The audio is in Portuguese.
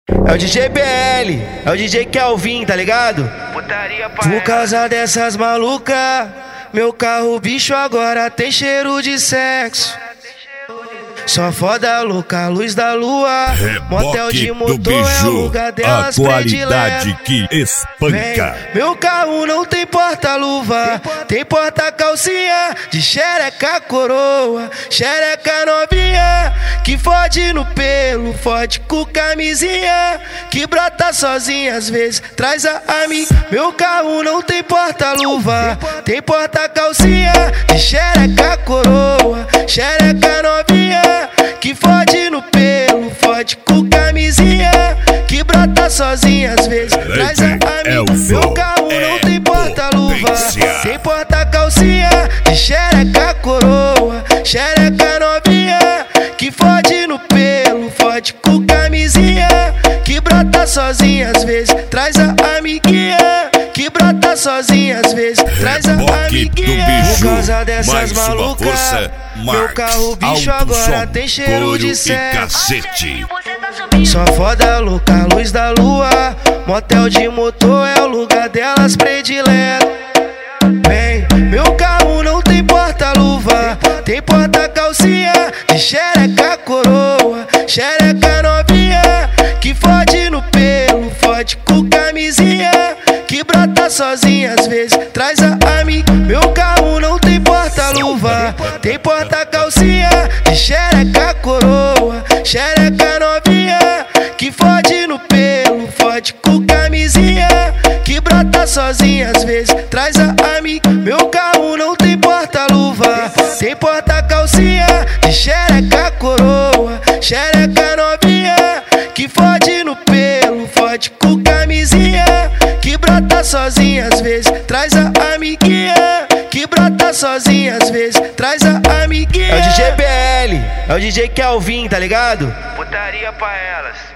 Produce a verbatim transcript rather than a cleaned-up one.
É o D J B L, é o D J Kelvin, tá ligado? Putaria pra Por causa dessas malucas, meu carro bicho agora tem cheiro de sexo. Só foda louca, luz da lua, motel de motor é o lugar delas qualidade que espanca. Vem, meu carro não tem porta-luva, tem porta-calcinha de xereca coroa, xereca novinha, que fode no pelo, fode com camisinha, que brota sozinha às vezes, traz a amiga. Meu carro não tem porta-luva, tem porta-calcinha de xereca coroa, xereca novinha, que fode no pelo, fode com camisinha, que brota sozinha às vezes, traz a amiga. Meu carro não tem porta-luva, tem porta-calcinha de xereca coroa, xereca novinha, que fode no pelo, fode com camisinha, que brota sozinha às vezes, traz a amiguinha, que brota sozinha às vezes, traz a amiguinha. Por causa dessas malucas, meu carro bicho agora tem cheiro de sexo. Só foda louca, luz da lua, motel de motor é o lugar delas predileto. Vem, meu carro não tem porta-luva, tem porta-calcinha de xereca coroa, xereca novinha, que fode no pelo, fode com camisinha, que brota sozinha às vezes, traz a amiga. Meu carro não tem porta-luva, tem porta-calcinha de xereca coroa, xereca novinha, que fode no pelo, fode com camisinha, que brota sozinha às vezes, traz a amiga. Meu carro não tem porta-luva, tem porta-calcinha de xereca coroa, xereca novinha, que fode no pelo, fode com camisinha, que brota sozinha às vezes, traz a amiguinha, que brota sozinha às vezes, traz a amiguinha. É o D J B L, é o D J Kelvin, tá ligado? putaria pra elas.